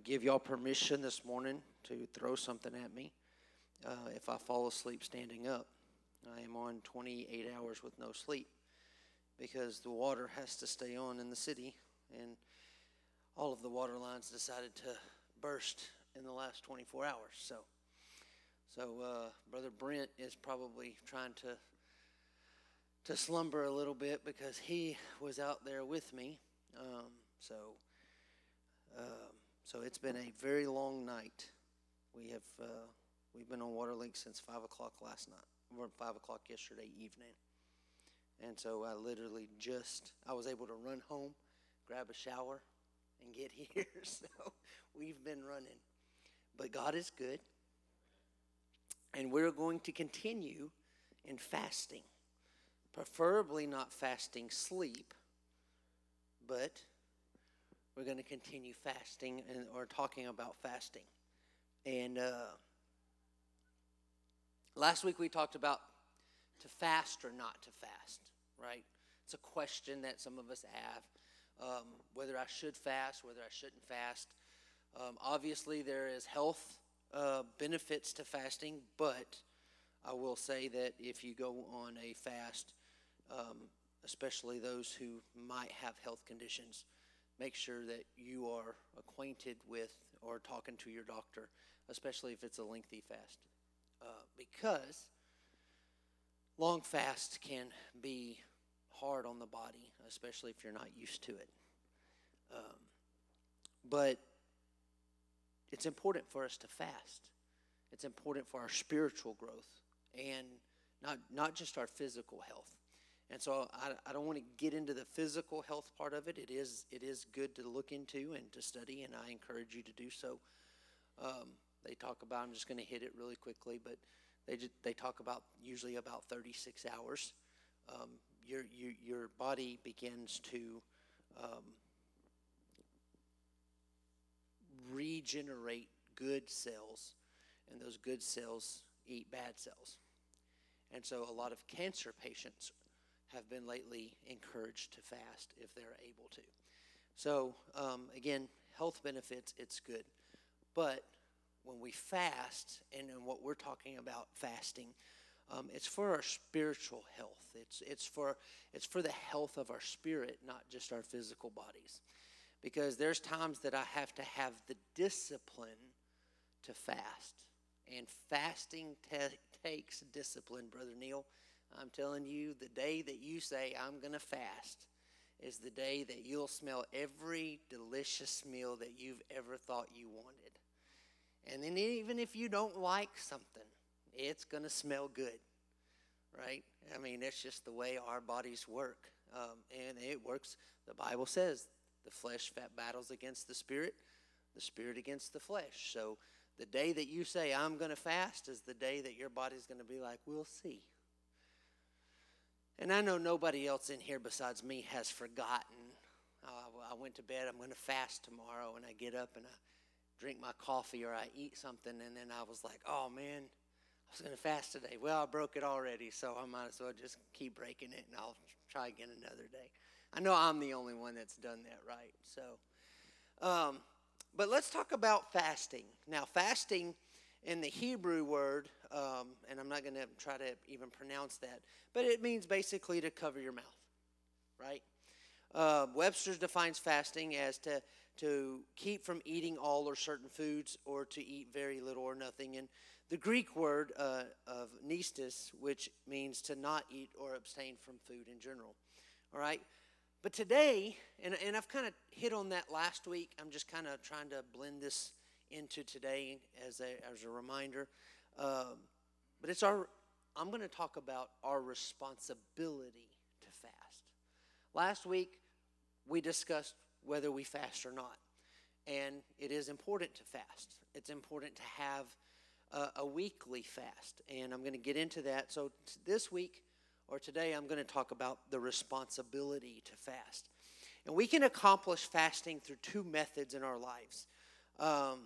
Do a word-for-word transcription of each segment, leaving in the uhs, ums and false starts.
give y'all permission this morning to throw something at me uh, if I fall asleep standing up. I am on twenty-eight hours with no sleep because the water has to stay on in the city, and all of the water lines decided to burst in the last twenty-four hours. So, so uh, Brother Brent is probably trying to to slumber a little bit because he was out there with me. Um, so, um, so it's been a very long night. We have uh, we've been on Waterlink since five o'clock last night, or five o'clock yesterday evening. And so I literally just I was able to run home, grab a shower, and get here. So we've been running, but God is good, and we're going to continue in fasting. Preferably not fasting sleep, but we're going to continue fasting and or talking about fasting. And uh, last week we talked about to fast or not to fast, right? It's a question that some of us have, um, whether I should fast, whether I shouldn't fast. Um, obviously, there is health uh, benefits to fasting, but I will say that if you go on a fast, Um, especially those who might have health conditions, make sure that you are acquainted with or talking to your doctor, especially if it's a lengthy fast, uh, because long fast can be hard on the body, especially if you're not used to it. Um, but it's important for us to fast. It's important for our spiritual growth and not not just our physical health. And so I, I don't want to get into the physical health part of it. It is it is good to look into and to study, and I encourage you to do so. Um, they talk about, I'm just going to hit it really quickly, but they just, they talk about usually about thirty-six hours. Um, your, your your body begins to um, regenerate good cells, and those good cells eat bad cells. And so a lot of cancer patients have been lately encouraged to fast if they're able to. So, um, again, health benefits, it's good. But when we fast, and, and what we're talking about fasting, um, it's for our spiritual health. It's it's for it's for the health of our spirit, not just our physical bodies. Because there's times that I have to have the discipline to fast. And fasting te- takes discipline, Brother Neil. I'm telling you, the day that you say, I'm going to fast, is the day that you'll smell every delicious meal that you've ever thought you wanted. And then even if you don't like something, it's going to smell good, right? I mean, it's just the way our bodies work. Um, and it works, the Bible says, the flesh battles against the spirit, the spirit against the flesh. So the day that you say, I'm going to fast, is the day that your body's going to be like, we'll see. And I know nobody else in here besides me has forgotten. Uh, I went to bed, I'm going to fast tomorrow, and I get up and I drink my coffee or I eat something, and then I was like, oh, man, I was going to fast today. Well, I broke it already, so I might as well just keep breaking it, and I'll try again another day. I know I'm the only one that's done that, right? So, um, but let's talk about fasting. Now, fasting in the Hebrew word, um, and I'm not going to try to even pronounce that, but it means basically to cover your mouth, right? Uh, Webster's defines fasting as to to keep from eating all or certain foods, or to eat very little or nothing. And the Greek word uh, of nistis, which means to not eat or abstain from food in general, all right? But today, and, and I've kind of hit on that last week, I'm just kind of trying to blend this into today as a as a reminder. Um, but it's our, I'm going to talk about our responsibility to fast. Last week, we discussed whether we fast or not. And it is important to fast. It's important to have a, a weekly fast. And I'm going to get into that. So t- this week, or today, I'm going to talk about the responsibility to fast. And we can accomplish fasting through two methods in our lives. Um,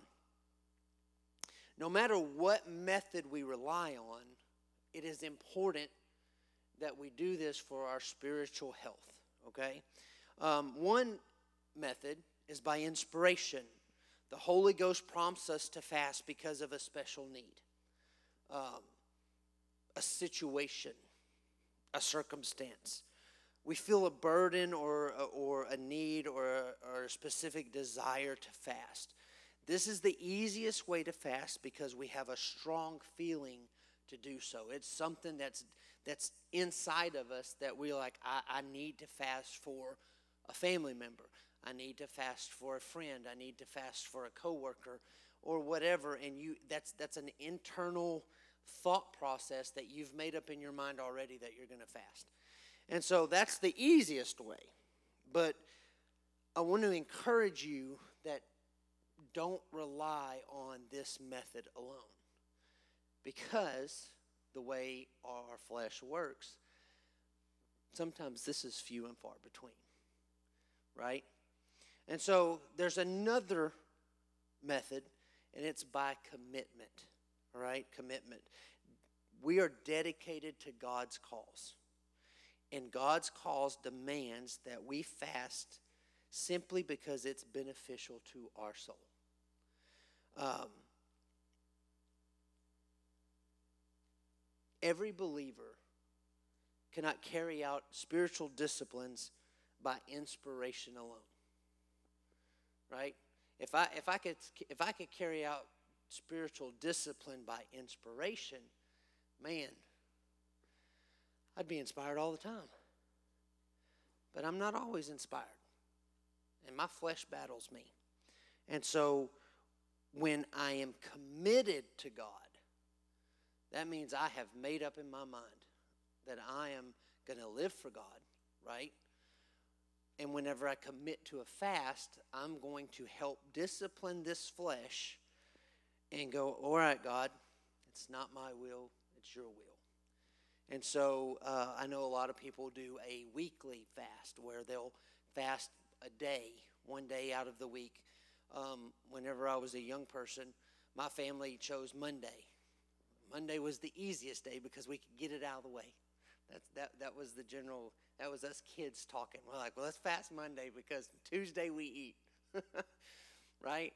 no matter what method we rely on, it is important that we do this for our spiritual health, okay? Um, one method is by inspiration. The Holy Ghost prompts us to fast because of a special need, um, a situation, a circumstance. We feel a burden or, or a need or a, or a specific desire to fast. This is the easiest way to fast because we have a strong feeling to do so. It's something that's that's inside of us that we're like, I, I need to fast for a family member. I need to fast for a friend. I need to fast for a coworker or whatever. And you that's that's an internal thought process that you've made up in your mind already that you're going to fast. And so that's the easiest way. But I want to encourage you that don't rely on this method alone. Because the way our flesh works, sometimes this is few and far between. Right? And so there's another method, and it's by commitment. All right? Commitment. We are dedicated to God's cause. And God's cause demands that we fast simply because it's beneficial to our soul. Um, every believer cannot carry out spiritual disciplines by inspiration alone. Right? If I if I could if I could carry out spiritual discipline by inspiration, man, I'd be inspired all the time. But I'm not always inspired. And my flesh battles me. And so when I am committed to God, that means I have made up in my mind that I am going to live for God, right? And whenever I commit to a fast, I'm going to help discipline this flesh and go, all right, God, it's not my will, it's your will. And so uh, I know a lot of people do a weekly fast where they'll fast a day, one day out of the week. Um, whenever I was a young person, my family chose Monday. Monday was the easiest day because we could get it out of the way. That's, that, that was the general, that was us kids talking. We're like, well, let's fast Monday because Tuesday we eat. Right?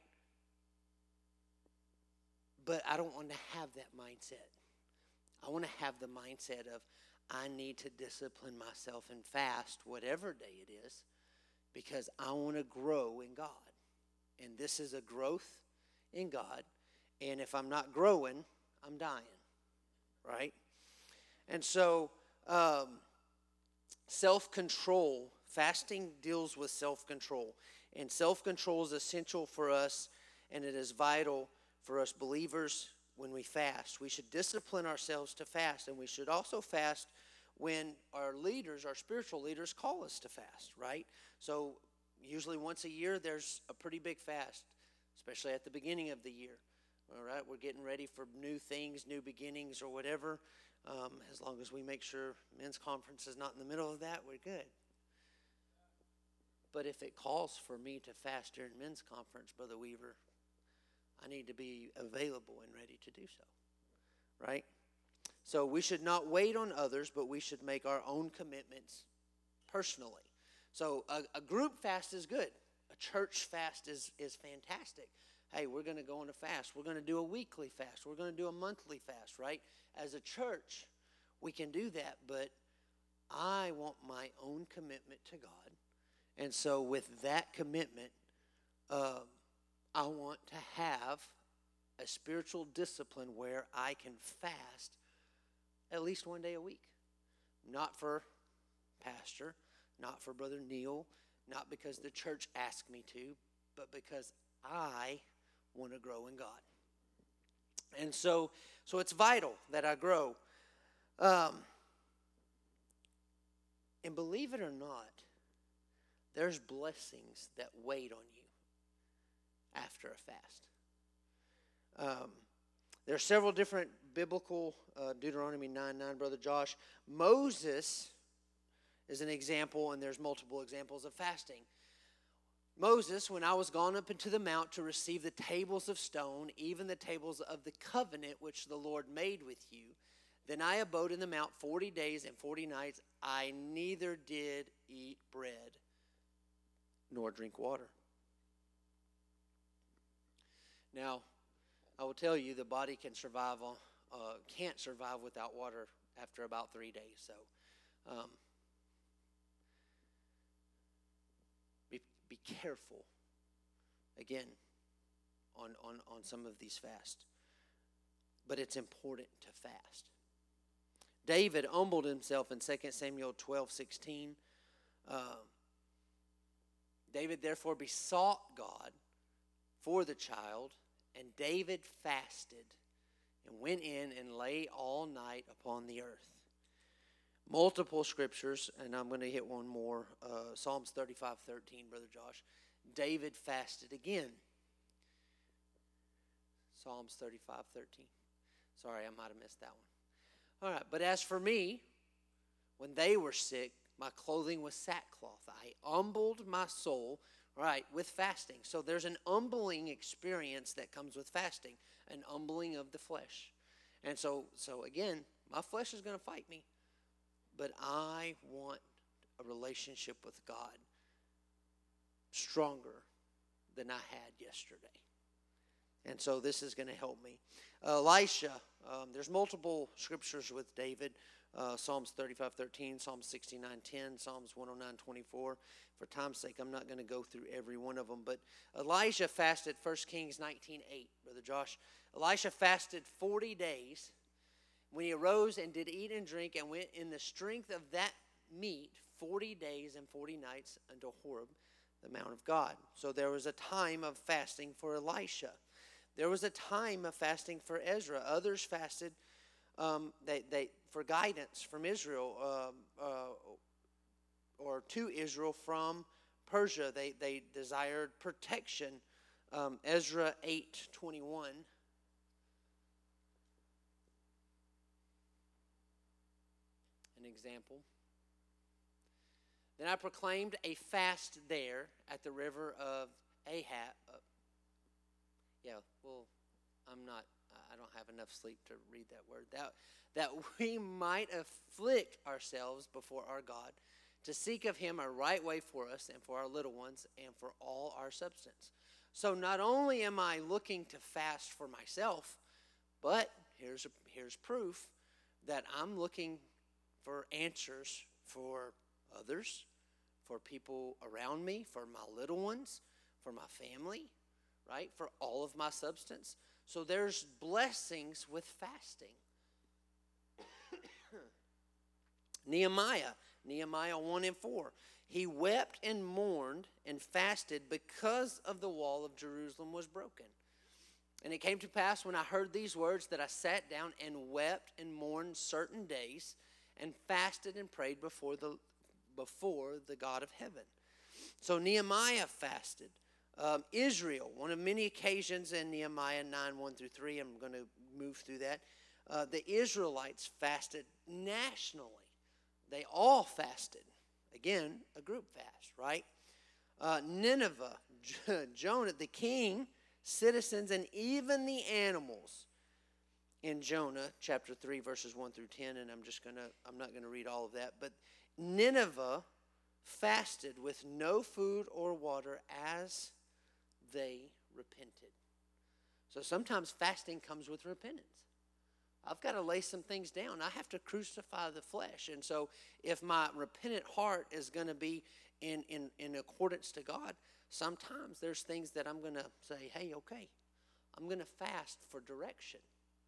But I don't want to have that mindset. I want to have the mindset of I need to discipline myself and fast whatever day it is because I want to grow in God. And this is a growth in God. And if I'm not growing, I'm dying. Right? And so um, self-control, fasting deals with self-control. And self-control is essential for us, and it is vital for us believers when we fast. We should discipline ourselves to fast, and we should also fast when our leaders, our spiritual leaders, call us to fast, right? So usually once a year there's a pretty big fast, especially at the beginning of the year. All right, we're getting ready for new things, new beginnings, or whatever. Um, as long as we make sure men's conference is not in the middle of that, we're good. But if it calls for me to fast during men's conference, Brother Weaver, I need to be available and ready to do so, right? So we should not wait on others, but we should make our own commitments personally. So a, a group fast is good. A church fast is, is fantastic. Hey, we're going to go on a fast. We're going to do a weekly fast. We're going to do a monthly fast, right? As a church, we can do that, but I want my own commitment to God. And so with that commitment, um, I want to have a spiritual discipline where I can fast at least one day a week. Not for pastor, not for Brother Neil, not because the church asked me to, but because I want to grow in God. And so, so it's vital that I grow. Um, and believe it or not, there's blessings that wait on you after a fast. Um, there are several different biblical, uh, Deuteronomy nine nine, Brother Josh. Moses is an example, and there's multiple examples of fasting. Moses, when I was gone up into the mount to receive the tables of stone, even the tables of the covenant which the Lord made with you, then I abode in the mount forty days and forty nights. I neither did eat bread nor drink water. Now, I will tell you, the body can survive on, uh, can't survive without water after about three days. So, um, be be careful. Again, on on on some of these fasts, but it's important to fast. David humbled himself in Second Samuel twelve sixteen. Um, David therefore besought God for the child, and David fasted and went in and lay all night upon the earth. Multiple scriptures, and I'm going to hit one more. Uh, Psalms thirty-five thirteen, Brother Josh. David fasted again. Psalms thirty-five thirteen. Sorry, I might have missed that one. All right, but as for me, when they were sick, my clothing was sackcloth. I humbled my soul, right, with fasting. So there's an humbling experience that comes with fasting, an humbling of the flesh. And so, so again, my flesh is going to fight me, but I want a relationship with God stronger than I had yesterday. And so this is going to help me. Uh, Elisha, um, there's multiple scriptures with David. Uh, Psalms thirty-five thirteen, Psalms sixty-nine ten, Psalms one oh nine twenty-four. For time's sake, I'm not going to go through every one of them. But Elijah fasted, First Kings nineteen eight, Brother Josh. Elisha fasted forty days. When he arose and did eat and drink and went in the strength of that meat forty days and forty nights unto Horeb, the Mount of God. So there was a time of fasting for Elisha. There was a time of fasting for Ezra. Others fasted um, they, they, for guidance from Israel um, uh, or to Israel from Persia. They, they desired protection. Um, Ezra eight twenty-one. An example. Then I proclaimed a fast there at the river of Ahab. Uh, yeah, well, I'm not, I don't have enough sleep to read that word. That, that we might afflict ourselves before our God, to seek of him a right way for us and for our little ones and for all our substance. So not only am I looking to fast for myself, but here's, here's proof that I'm looking for answers for others, for people around me, for my little ones, for my family, right? For all of my substance. So there's blessings with fasting. Nehemiah, Nehemiah one and four. He wept and mourned and fasted because of the wall of Jerusalem was broken. And it came to pass when I heard these words that I sat down and wept and mourned certain days and fasted and prayed before the before the God of heaven. So Nehemiah fasted. Um, Israel, one of many occasions in Nehemiah nine, one through three, I'm going to move through that. Uh, the Israelites fasted nationally. They all fasted. Again, a group fast, right? Uh, Nineveh, Jonah, the king, citizens, and even the animals in Jonah chapter three, verses one through ten, and I'm just going to, I'm not going to read all of that, but Nineveh fasted with no food or water as they repented. So sometimes fasting comes with repentance. I've got to lay some things down. I have to crucify the flesh. And so if my repentant heart is going to be in, in, in accordance to God, sometimes there's things that I'm going to say, hey, okay, I'm going to fast for direction.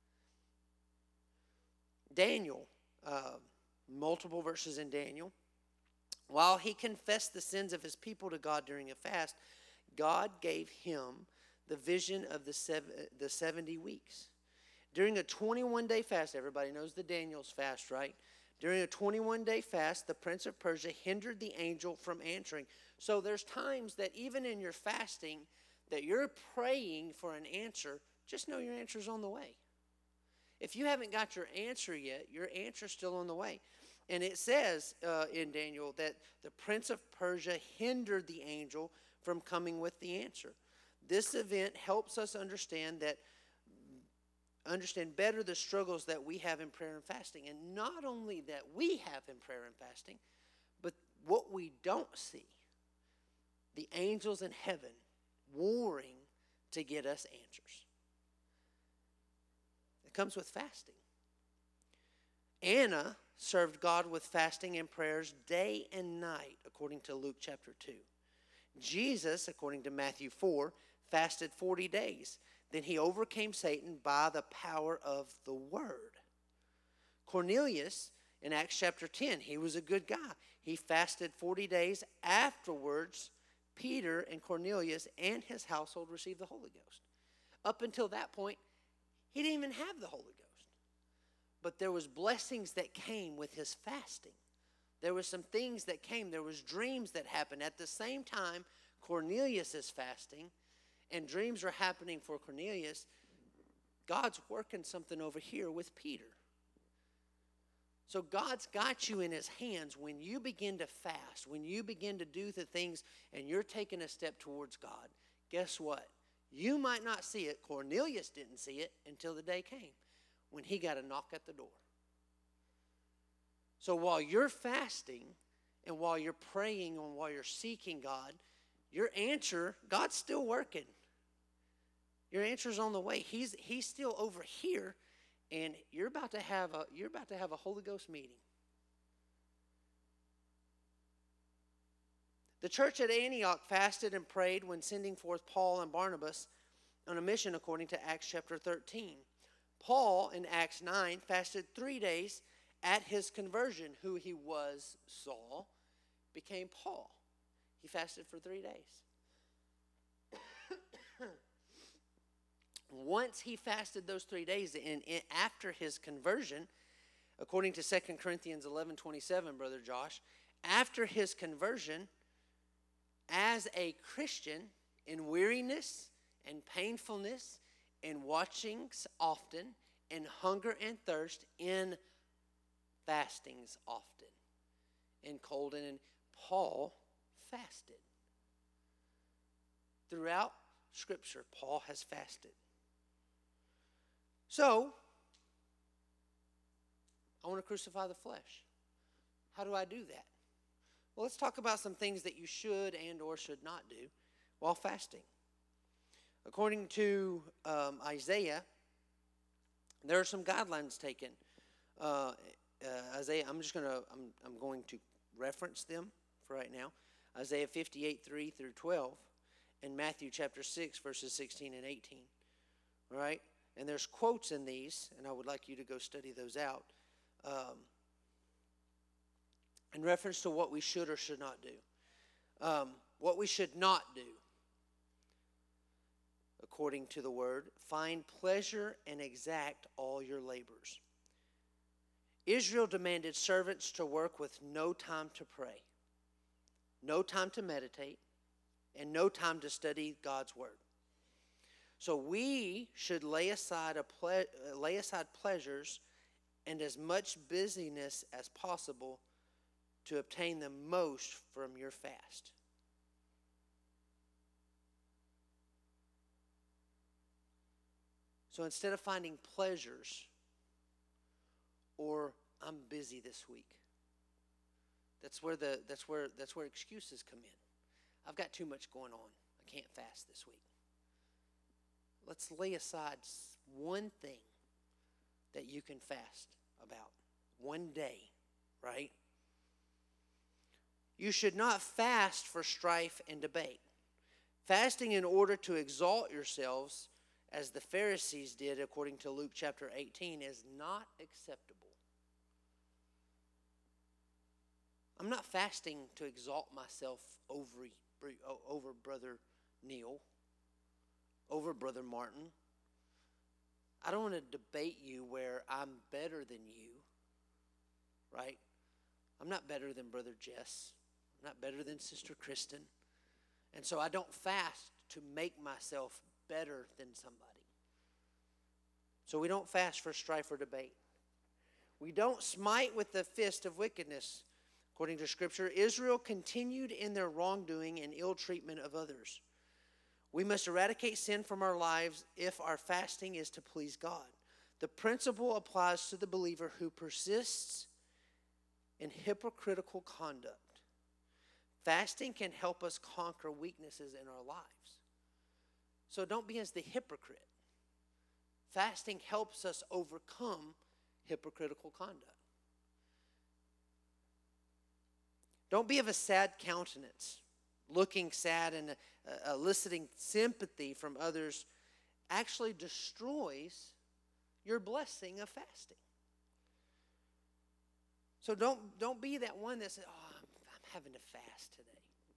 Daniel, uh, multiple verses in Daniel. While he confessed the sins of his people to God during a fast, God gave him the vision of the seven, the seventy weeks. During a twenty-one day fast, everybody knows the Daniel's fast, right? During a twenty-one day fast, the prince of Persia hindered the angel from answering. So there's times that even in your fasting, that you're praying for an answer, just know your answer's on the way. If you haven't got your answer yet, your answer's still on the way. And it says uh, in Daniel that the prince of Persia hindered the angel from coming with the answer. This event helps us understand that understand better the struggles that we have in prayer and fasting. And not only that we have in prayer and fasting, but what we don't see. The angels in heaven warring to get us answers. It comes with fasting. Anna served God with fasting and prayers day and night, according to Luke chapter two. Jesus, according to Matthew four, fasted forty days. Then he overcame Satan by the power of the word. Cornelius, in Acts chapter ten, he was a good guy. He fasted forty days. Afterwards, Peter and Cornelius and his household received the Holy Ghost. Up until that point, he didn't even have the Holy Ghost. But there was blessings that came with his fasting. There were some things that came. There was dreams that happened. At the same time, Cornelius is fasting, and dreams are happening for Cornelius. God's working something over here with Peter. So God's got you in his hands when you begin to fast, when you begin to do the things and you're taking a step towards God. Guess what? You might not see it. Cornelius didn't see it until the day came when he got a knock at the door. So while you're fasting and while you're praying and while you're seeking God, your answer, God's still working. Your answer's on the way. He's he's still over here, and you're about to have a you're about to have a Holy Ghost meeting. The church at Antioch fasted and prayed when sending forth Paul and Barnabas on a mission according to Acts chapter thirteen. Paul in Acts nine fasted three days at his conversion. Who he was, Saul, became Paul. He fasted for three days. Once he fasted those three days, and after his conversion, according to Second Corinthians eleven twenty-seven, Brother Josh, after his conversion, as a Christian, in weariness and painfulness, in watchings often, in hunger and thirst, in fastings often, in cold and in Paul fasted. Throughout Scripture, Paul has fasted. So, I want to crucify the flesh. How do I do that? Well, let's talk about some things that you should and or should not do while fasting. According to um, Isaiah, there are some guidelines taken. Uh, uh, Isaiah, I'm just going to I'm I'm going to reference them for right now. Isaiah fifty-eight, three through twelve, and Matthew chapter six, verses sixteen and eighteen. All right? And there's quotes in these, and I would like you to go study those out, um, in reference to what we should or should not do. Um, what we should not do, according to the word, find pleasure and exact all your labors. Israel demanded servants to work with no time to pray, no time to meditate, and no time to study God's word. So we should lay aside a ple- lay aside pleasures and as much busyness as possible to obtain the most from your fast. So instead of finding pleasures or I'm busy this week, that's where the that's where that's where excuses come in. I've got too much going on. I can't fast this week. Let's lay aside one thing that you can fast about. One day, right? You should not fast for strife and debate. Fasting in order to exalt yourselves, as the Pharisees did according to Luke chapter eighteen, is not acceptable. I'm not fasting to exalt myself over, over Brother Neil, over Brother Martin. I don't want to debate you where I'm better than you, right? I'm not better than Brother Jess. I'm not better than Sister Kristen. And so I don't fast to make myself better than somebody. So we don't fast for strife or debate. We don't smite with the fist of wickedness. According to Scripture, Israel continued in their wrongdoing and ill treatment of others. We must eradicate sin from our lives if our fasting is to please God. The principle applies to the believer who persists in hypocritical conduct. Fasting can help us conquer weaknesses in our lives. So don't be as the hypocrite. Fasting helps us overcome hypocritical conduct. Don't be of a sad countenance, looking sad and uh, eliciting sympathy from others actually destroys your blessing of fasting. So don't, don't be that one that says, oh, I'm, I'm having to fast today.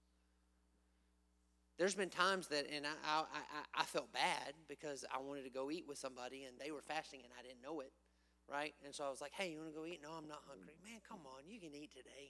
There's been times that, and I, I, I, I felt bad because I wanted to go eat with somebody and they were fasting and I didn't know it, right? And so I was like, hey, you want to go eat? No, I'm not hungry. Man, come on, you can eat today.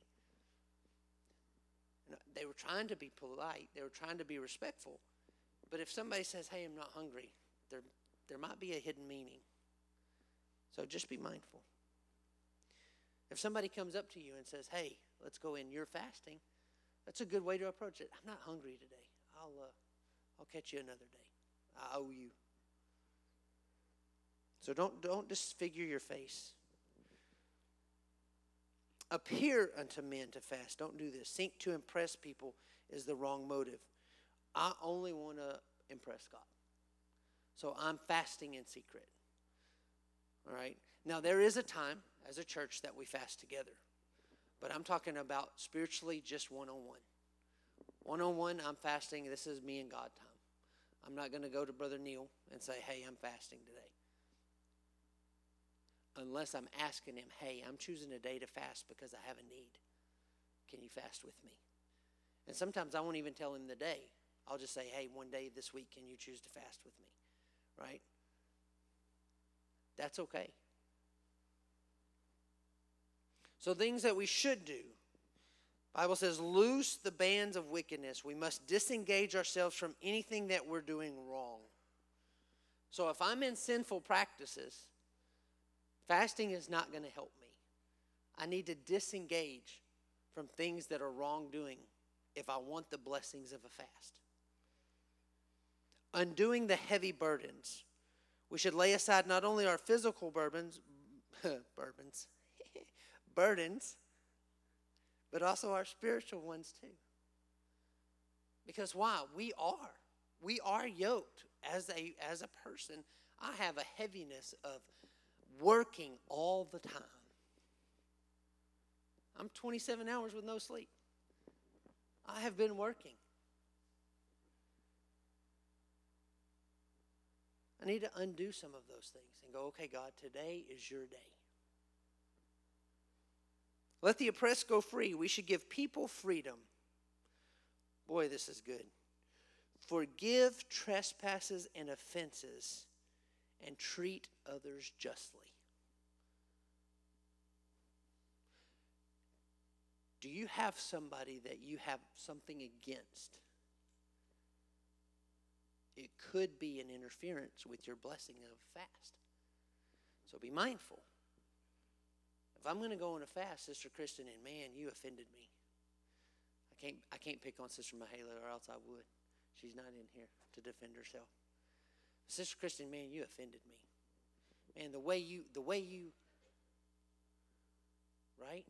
And they were trying to be polite. They were trying to be respectful. But if somebody says, hey, I'm not hungry, there, there might be a hidden meaning. So just be mindful. If somebody comes up to you and says, hey, let's go in, you're fasting, that's a good way to approach it. I'm not hungry today. I'll, uh, I'll catch you another day. I owe you. So don't, don't disfigure your face. Appear unto men to fast. Don't do this. Seek to impress people is the wrong motive. I only want to impress God. So I'm fasting in secret. All right? Now, there is a time as a church that we fast together. But I'm talking about spiritually just one-on-one. One-on-one, I'm fasting. This is me and God time. I'm not going to go to Brother Neil and say, hey, I'm fasting today. Unless I'm asking him, hey, I'm choosing a day to fast because I have a need. Can you fast with me? And sometimes I won't even tell him the day. I'll just say, hey, one day this week, can you choose to fast with me? Right? That's okay. So things that we should do. Bible says, loose the bands of wickedness. We must disengage ourselves from anything that we're doing wrong. So if I'm in sinful practices, fasting is not going to help me. I need to disengage from things that are wrongdoing if I want the blessings of a fast. Undoing the heavy burdens. We should lay aside not only our physical burdens, burdens, burdens, but also our spiritual ones too. Because why? We are. We are yoked as a, as a person. I have a heaviness of working all the time. I'm twenty-seven hours with no sleep. I have been working. I need to undo some of those things and go, okay, God, today is your day. Let the oppressed go free. We should give people freedom. Boy, this is good. Forgive trespasses and offenses and treat others justly. Do you have somebody that you have something against? It could be an interference with your blessing of fast. So be mindful. If I'm going to go on a fast, Sister Kristen, and man, you offended me. I can't I can't pick on Sister Mahala or else I would. She's not in here to defend herself. Sister Kristen, man, you offended me. Man, the way you, the way you, right?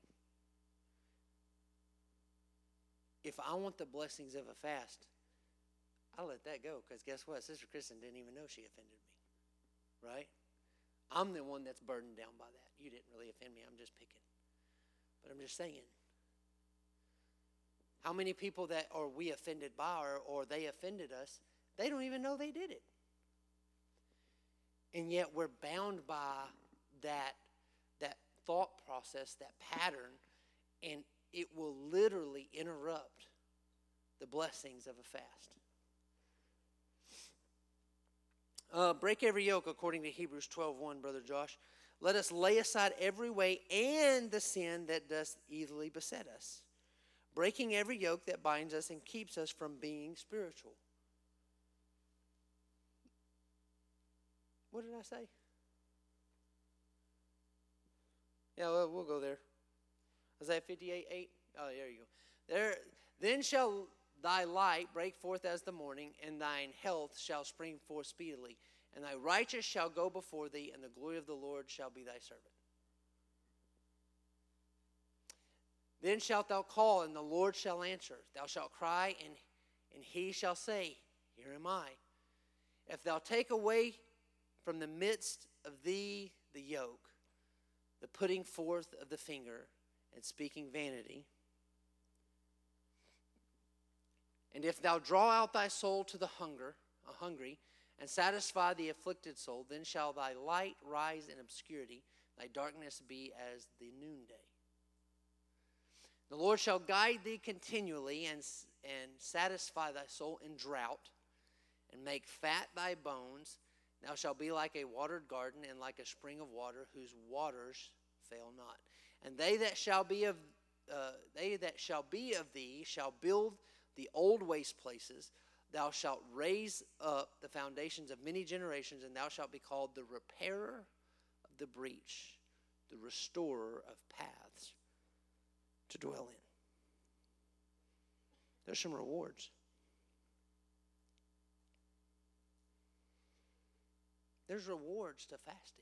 If I want the blessings of a fast, I'll let that go because guess what? Sister Kristen didn't even know she offended me, right? I'm the one that's burdened down by that. You didn't really offend me. I'm just picking. But I'm just saying. How many people that are we offended by or, or they offended us, they don't even know they did it. And yet we're bound by that, that thought process, that pattern, and it will literally interrupt the blessings of a fast. Uh, break every yoke according to Hebrews twelve one, Brother Josh. Let us lay aside every weight and the sin that does easily beset us, breaking every yoke that binds us and keeps us from being spiritual. What did I say? Yeah, well, we'll go there. Isaiah fifty-eight eight. Oh, there you go. There, then shall thy light break forth as the morning, and thine health shall spring forth speedily. And thy righteous shall go before thee, and the glory of the Lord shall be thy servant. Then shalt thou call, and the Lord shall answer. Thou shalt cry, and, and he shall say, Here am I. If thou take away from the midst of thee the yoke, the putting forth of the finger, and speaking vanity, and if thou draw out thy soul to the hunger, a hungry, and satisfy the afflicted soul, then shall thy light rise in obscurity, thy darkness be as the noonday. The Lord shall guide thee continually, and, and satisfy thy soul in drought, and make fat thy bones. Thou shalt be like a watered garden, and like a spring of water, whose waters fail not. And they that shall be of uh, they that shall be of thee shall build the old waste places. Thou shalt raise up the foundations of many generations, and thou shalt be called the repairer of the breach, the restorer of paths to dwell in. There's some rewards. There's rewards to fasting.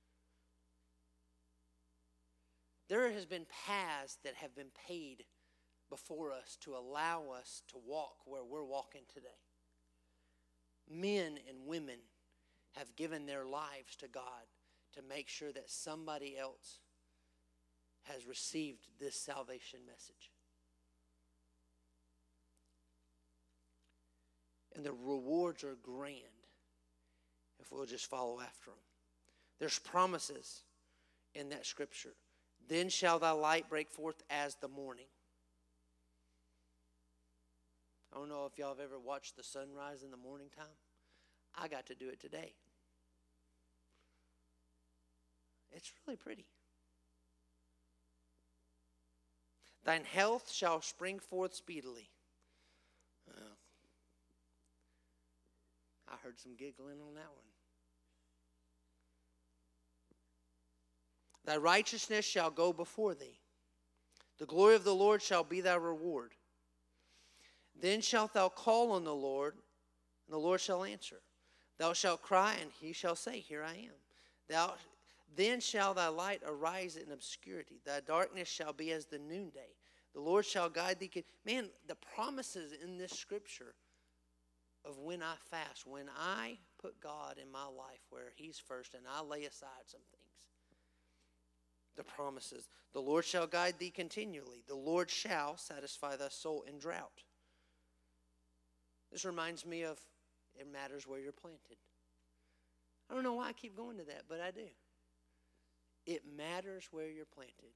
There has been paths that have been paid before us to allow us to walk where we're walking today. Men and women have given their lives to God to make sure that somebody else has received this salvation message. And the rewards are grand if we'll just follow after them. There's promises in that scripture. Then shall thy light break forth as the morning. I don't know if y'all have ever watched the sunrise in the morning time. I got to do it today. It's really pretty. Thine health shall spring forth speedily. Uh, I heard some giggling on that one. Thy righteousness shall go before thee. The glory of the Lord shall be thy reward. Then shalt thou call on the Lord, and the Lord shall answer. Thou shalt cry, and he shall say, Here I am. Thou then shall thy light arise in obscurity. Thy darkness shall be as the noonday. The Lord shall guide thee. Man, the promises in this scripture of when I fast, when I put God in my life where he's first and I lay aside some things. The promises. The Lord shall guide thee continually. The Lord shall satisfy thy soul in drought. This reminds me of it matters where you're planted. I don't know why I keep going to that, but I do. It matters where you're planted.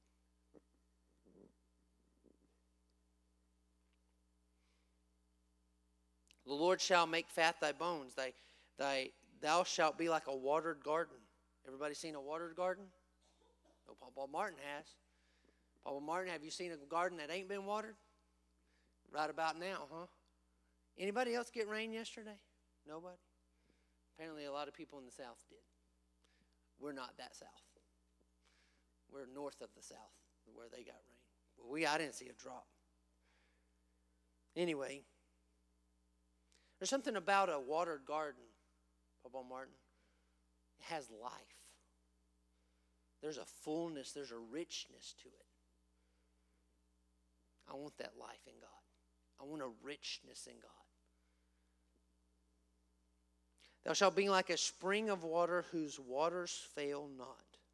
The Lord shall make fat thy bones. Thy, thy, thou shalt be like a watered garden. Everybody seen a watered garden? No, Paul Martin has. Paul Martin, have you seen a garden that ain't been watered? Right about now, huh? Anybody else get rain yesterday? Nobody? Apparently a lot of people in the South did. We're not that South. We're north of the South where they got rain. Well, we I didn't see a drop. Anyway, there's something about a watered garden, Paul Martin. It has life. There's a fullness, there's a richness to it. I want that life in God. I want a richness in God. Thou shalt be like a spring of water whose waters fail not.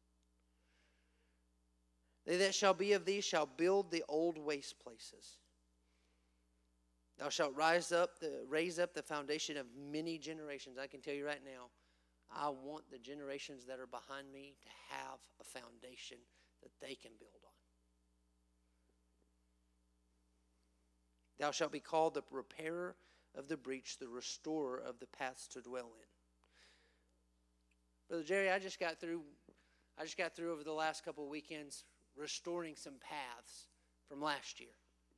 They that shall be of thee shall build the old waste places. Thou shalt rise up the raise up the foundation of many generations. I can tell you right now, I want the generations that are behind me to have a foundation that they can build on. Thou shalt be called the repairer of the breach, the restorer of the paths to dwell in. Brother Jerry, I just got through, I just got through over the last couple of weekends restoring some paths from last year.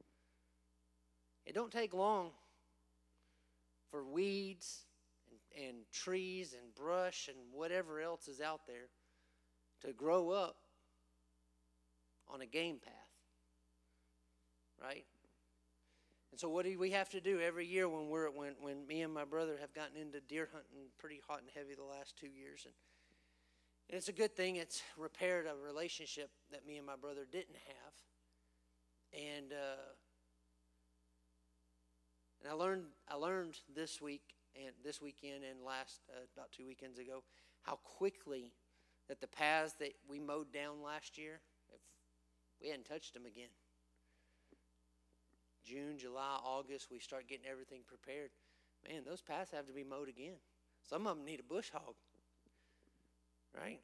It don't take long for weeds and, and trees and brush and whatever else is out there to grow up on a game path, right? And so what do we have to do every year when we're when when me and my brother have gotten into deer hunting pretty hot and heavy the last two years, and, and it's a good thing. It's repaired a relationship that me and my brother didn't have, and uh, and I learned I learned this week and this weekend and last uh, about two weekends ago, how quickly that the paths that we mowed down last year, if we hadn't touched them again. June, July, August, we start getting everything prepared. Man, those paths have to be mowed again. Some of them need a bush hog, right?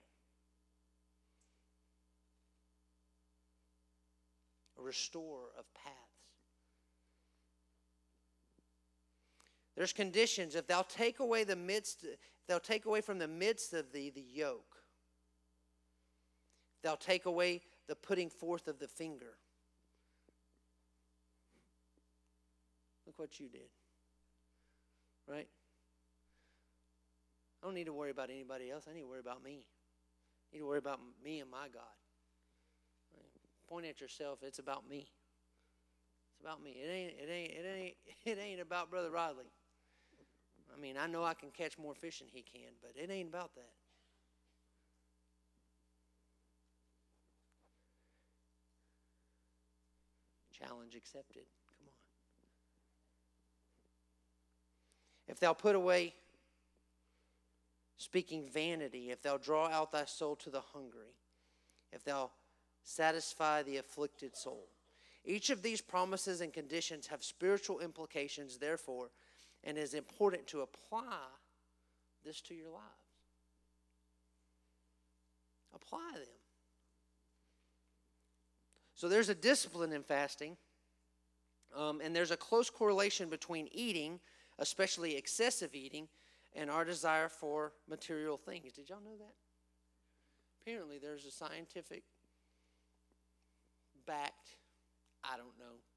A restorer of paths. There's conditions. If thou take away the midst, if thou take away from the midst of thee the yoke, if thou take away the putting forth of the finger. Look what you did. Right? I don't need to worry about anybody else. I need to worry about me. I need to worry about me and my God. Right? Point at yourself. It's about me. It's about me. It ain't. It ain't. It ain't. It ain't about Brother Rodley. I mean, I know I can catch more fish than he can, but it ain't about that. Challenge accepted. Come on. If thou put away speaking vanity, if thou draw out thy soul to the hungry, if thou satisfy the afflicted soul. Each of these promises and conditions have spiritual implications, therefore, and it is important to apply this to your lives. Apply them. So there's a discipline in fasting, um, and there's a close correlation between eating, especially excessive eating, and our desire for material things. Did y'all know that? Apparently there's a scientific backed, I don't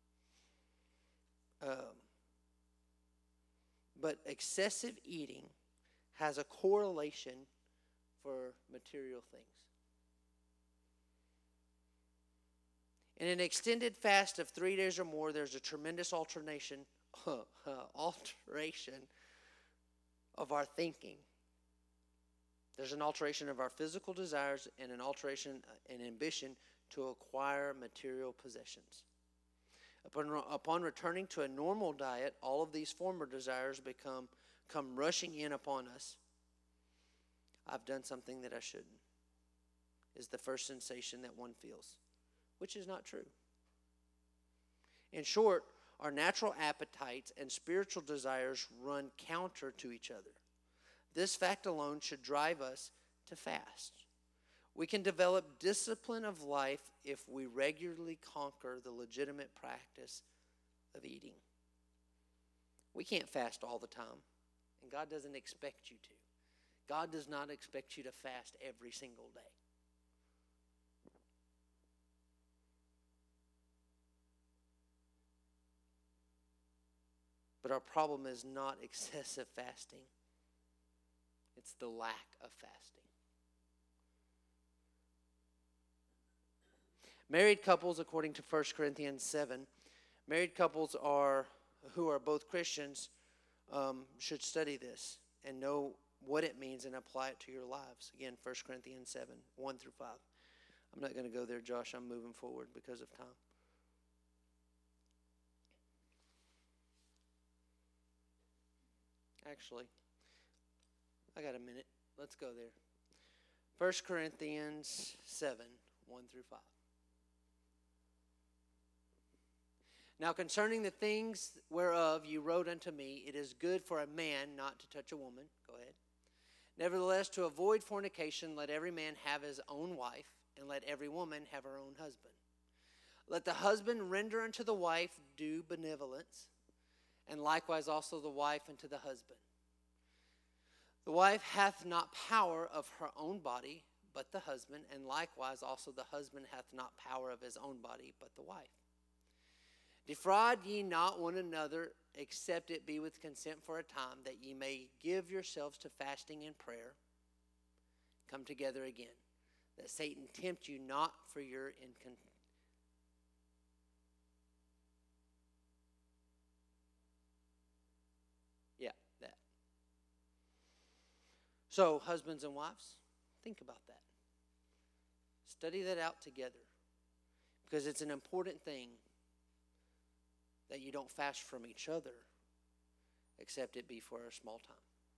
know, um, but excessive eating has a correlation for material things. In an extended fast of three days or more, there's a tremendous alternation, uh, uh, alteration of our thinking. There's an alteration of our physical desires and an alteration and ambition to acquire material possessions. Upon, upon returning to a normal diet, all of these former desires become come rushing in upon us. I've done something that I shouldn't, is the first sensation that one feels, which is not true. In short, our natural appetites and spiritual desires run counter to each other. This fact alone should drive us to fast. We can develop discipline of life if we regularly conquer the legitimate practice of eating. We can't fast all the time, and God doesn't expect you to. God does not expect you to fast every single day. But our problem is not excessive fasting. It's the lack of fasting. Married couples, according to First Corinthians seven, married couples are who are both Christians um, should study this and know what it means and apply it to your lives. Again, First Corinthians seven, one through five. I'm not going to go there, Josh. I'm moving forward because of time. Actually, I got a minute. Let's go there. First Corinthians seven, one through five. Now concerning the things whereof you wrote unto me, it is good for a man not to touch a woman. Go ahead. Nevertheless, to avoid fornication, let every man have his own wife, and let every woman have her own husband. Let the husband render unto the wife due benevolence, and likewise also the wife unto the husband. The wife hath not power of her own body, but the husband, and likewise also the husband hath not power of his own body, but the wife. Defraud ye not one another, except it be with consent for a time, that ye may give yourselves to fasting and prayer. Come together again, that Satan tempt you not for your incon. Yeah, that. So, husbands and wives, think about that. Study that out together, because it's an important thing that you don't fast from each other, except it be for a small time.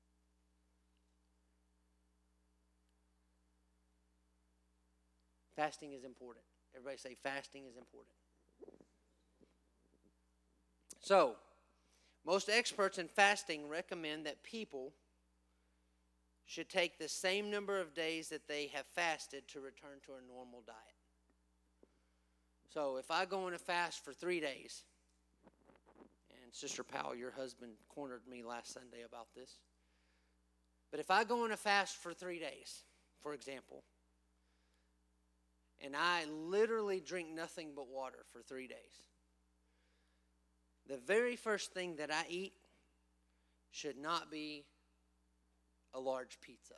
Fasting is important. Everybody say fasting is important. So, most experts in fasting recommend that people should take the same number of days that they have fasted to return to a normal diet. So if I go on a fast for three days, and Sister Powell, your husband, cornered me last Sunday about this. But if I go on a fast for three days, for example, and I literally drink nothing but water for three days, the very first thing that I eat should not be a large pizza.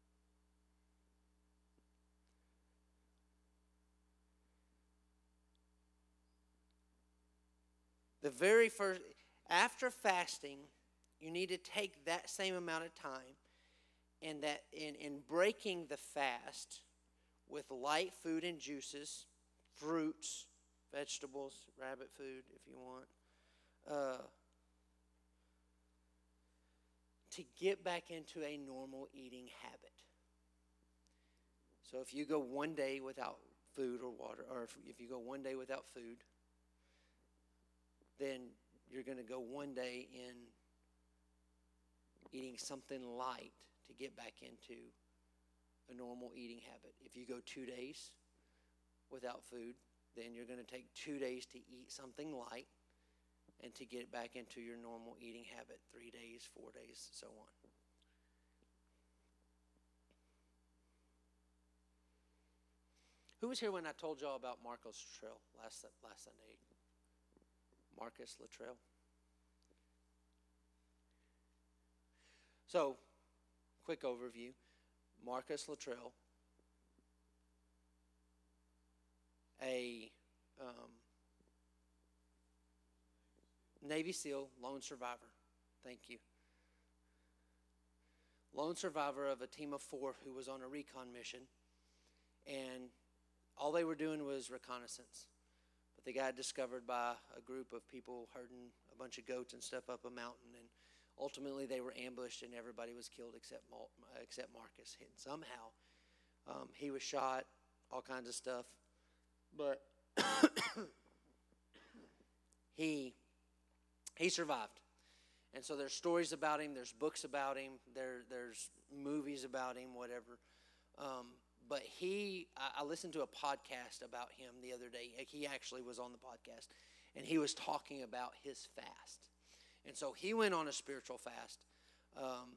The very first, after fasting, you need to take that same amount of time and that in, in breaking the fast with light food and juices, fruits, vegetables, rabbit food if you want, uh, to get back into a normal eating habit. So if you go one day without food or water, or if, if you go one day without food, then you're going to go one day in eating something light to get back into a normal eating habit. If you go two days without food, then you're going to take two days to eat something light and to get back into your normal eating habit. Three days, four days, so on. Who was here when I told y'all about Marcus Luttrell last, last Sunday? Marcus Luttrell. So, quick overview. Marcus Luttrell, a um, Navy SEAL, lone survivor. Thank you. Lone survivor of a team of four who was on a recon mission. And all they were doing was reconnaissance. But they got discovered by a group of people herding a bunch of goats and stuff up a mountain. And ultimately they were ambushed and everybody was killed except except Marcus. And somehow um, he was shot, all kinds of stuff. But he he survived. And so there's stories about him, there's books about him, there there's movies about him, whatever. Um, but he, I, I listened to a podcast about him the other day. He actually was on the podcast, and he was talking about his fast. And so he went on a spiritual fast. Um,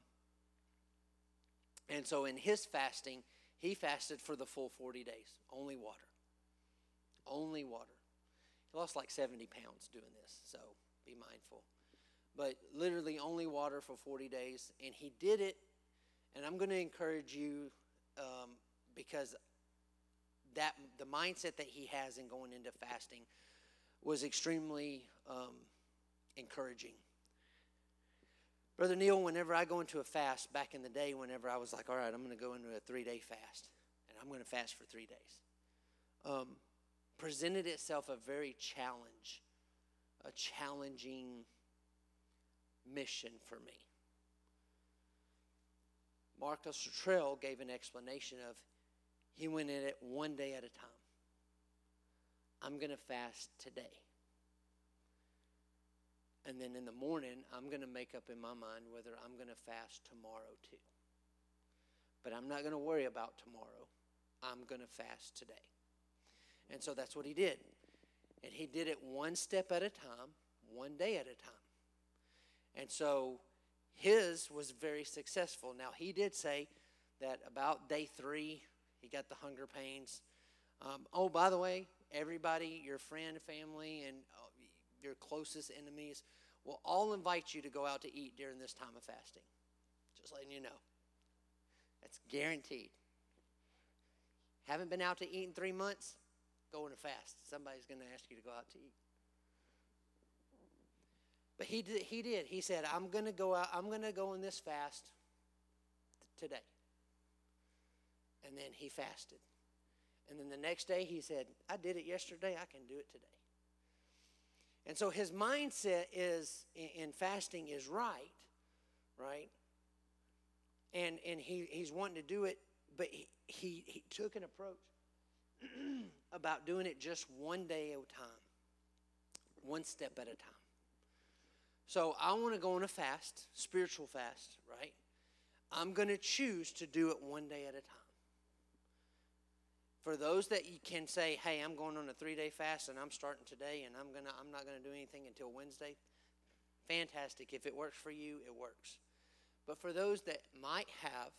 and so in his fasting, he fasted for the full forty days, only water. Only water. He lost like seventy pounds doing this, so be mindful. But literally only water for forty days. And he did it, and I'm going to encourage you um, because that the mindset that he has in going into fasting was extremely um, encouraging. Brother Neil, whenever I go into a fast, back in the day, whenever I was like, all right, I'm going to go into a three-day fast, and I'm going to fast for three days, um, presented itself a very challenge, a challenging mission for me. Marcus Luttrell gave an explanation of, he went in it one day at a time. I'm going to fast today. And then in the morning, I'm going to make up in my mind whether I'm going to fast tomorrow too. But I'm not going to worry about tomorrow. I'm going to fast today. And so that's what he did. And he did it one step at a time, one day at a time. And so his was very successful. Now, he did say that about day three, he got the hunger pains. Um, oh, by the way, everybody, your friend, family, and uh, your closest enemies will all invite you to go out to eat during this time of fasting. Just letting you know. That's guaranteed. Haven't been out to eat in three months? Go on a fast. Somebody's going to ask you to go out to eat. But he did. He did. He said, "I'm going to go out. I'm going to go on this fast t- today." And then he fasted. And then the next day he said, "I did it yesterday. I can do it today." And so his mindset is in fasting is right, right? And and he, he's wanting to do it, but he, he, he took an approach about doing it just one day at a time, one step at a time. So I want to go on a fast, spiritual fast, right? I'm going to choose to do it one day at a time. For those that you can say, hey, I'm going on a three-day fast and I'm starting today and I'm gonna I'm not going to do anything until Wednesday, fantastic. If it works for you, it works. But for those that might have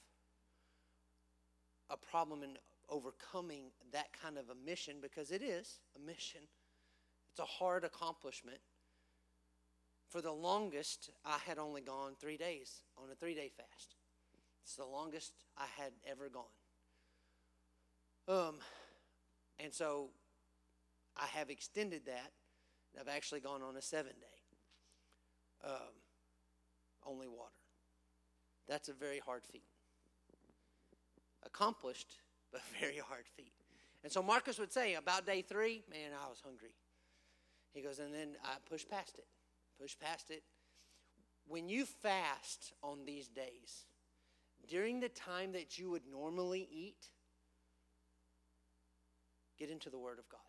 a problem in overcoming that kind of a mission, because it is a mission, it's a hard accomplishment. For the longest, I had only gone three days on a three-day fast. It's the longest I had ever gone. Um, and so I have extended that. I've actually gone on a seven-day. Um, only water. That's a very hard feat. Accomplished, but very hard feat. And so Marcus would say, about day three, man, I was hungry. He goes, and then I pushed past it. Pushed past it. When you fast on these days, during the time that you would normally eat, get into the Word of God.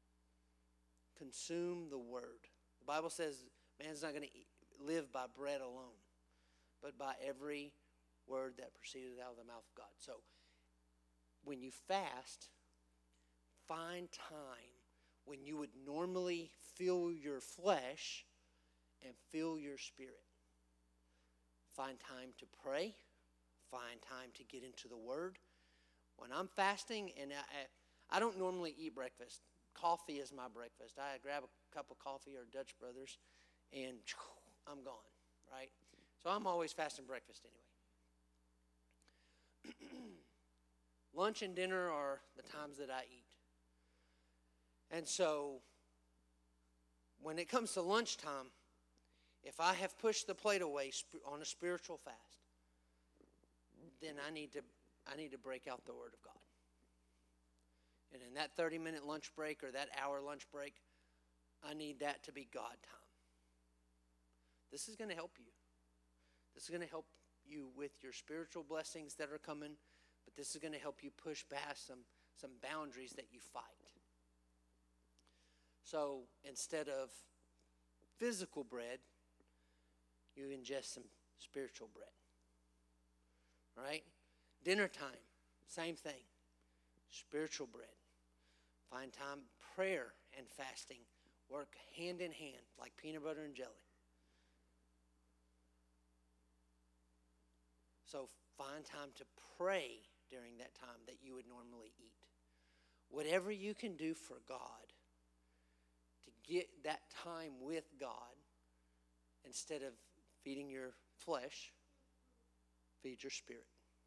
Consume the Word. The Bible says man's not going to live by bread alone, but by every word that proceeded out of the mouth of God. So when you fast, find time when you would normally fill your flesh and fill your spirit. Find time to pray. Find time to get into the Word. When I'm fasting, and I, I don't normally eat breakfast. Coffee is my breakfast. I grab a cup of coffee or Dutch Brothers, and I'm gone, right? So I'm always fasting breakfast anyway. Lunch and dinner are the times that I eat. And so when it comes to lunchtime, if I have pushed the plate away on a spiritual fast, then I need to I need to break out the Word of God. And in that thirty-minute lunch break or that hour lunch break, I need that to be God time. This is going to help you. This is going to help you with your spiritual blessings that are coming, but this is going to help you push past some, some boundaries that you fight. So instead of physical bread, you ingest some spiritual bread. Right? Dinner time, same thing. Spiritual bread. Find time, prayer and fasting work hand in hand like peanut butter and jelly. So find time to pray during that time that you would normally eat. Whatever you can do for God to get that time with God, instead of feeding your flesh, feed your spirit.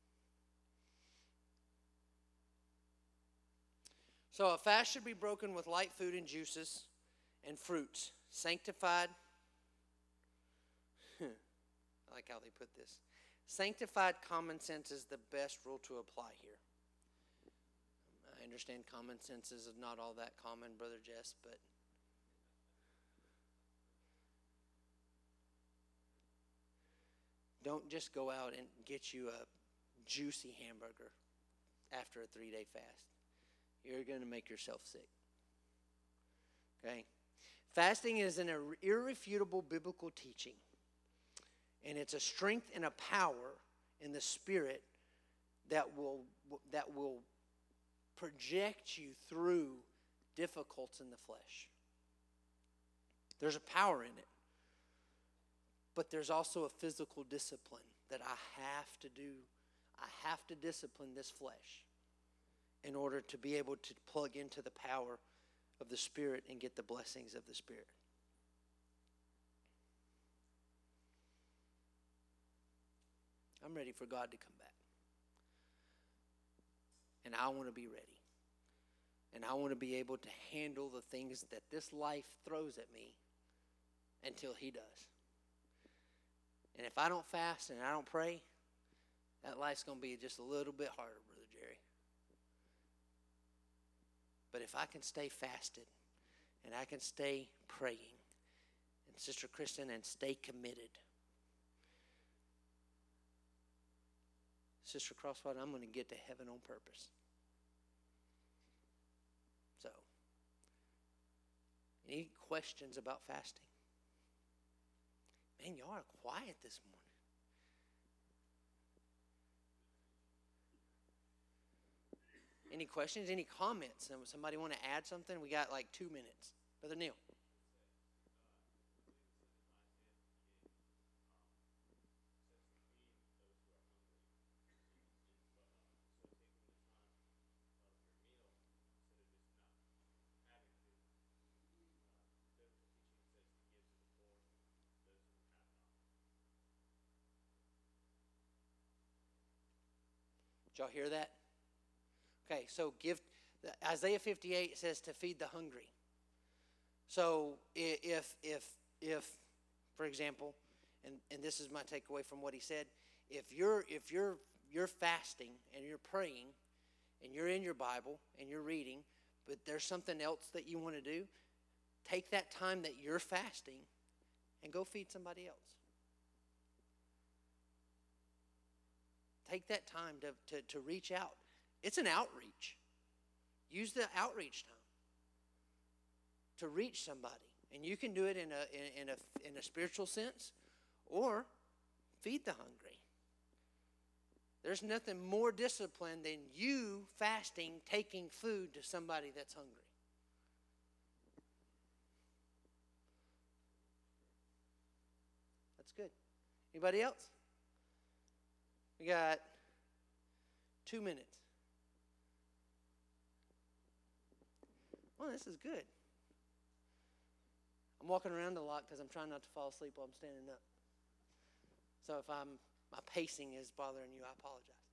So a fast should be broken with light food and juices and fruits. Sanctified, I like how they put this. Sanctified common sense is the best rule to apply here. I understand common sense is not all that common, Brother Jess, but don't just go out and get you a juicy hamburger after a three-day fast. You're going to make yourself sick. Okay? Fasting is an irrefutable biblical teaching. And it's a strength and a power in the spirit that will that will project you through difficulties in the flesh. There's a power in it. But there's also a physical discipline that I have to do. I have to discipline this flesh in order to be able to plug into the power of the Spirit and get the blessings of the Spirit. I'm ready for God to come back. And I want to be ready. And I want to be able to handle the things that this life throws at me until He does. And if I don't fast and I don't pray, that life's going to be just a little bit harder, Brother Jerry. But if I can stay fasted and I can stay praying Sister Kristen, and stay committed. Sister Crosswhite, I'm going to get to heaven on purpose. So, any questions about fasting? Man, y'all are quiet this morning. Any questions? Any comments? Somebody want to add something? We got like two minutes. Brother Neil. Did y'all hear that? Okay, so give Isaiah fifty-eight says to feed the hungry. So if if if for example, and, and this is my takeaway from what he said, if you're if you're you're fasting and you're praying and you're in your Bible and you're reading, but there's something else that you want to do, take that time that you're fasting and go feed somebody else. Take that time to, to, to reach out. It's an outreach. Use the outreach time to reach somebody. And you can do it in a, in, in a, in a spiritual sense, or feed the hungry. There's nothing more disciplined than you fasting, taking food to somebody that's hungry. That's good. Anybody else? We got two minutes. Well, this is good. I'm walking around a lot because I'm trying not to fall asleep while I'm standing up. So if I'm my pacing is bothering you, I apologize.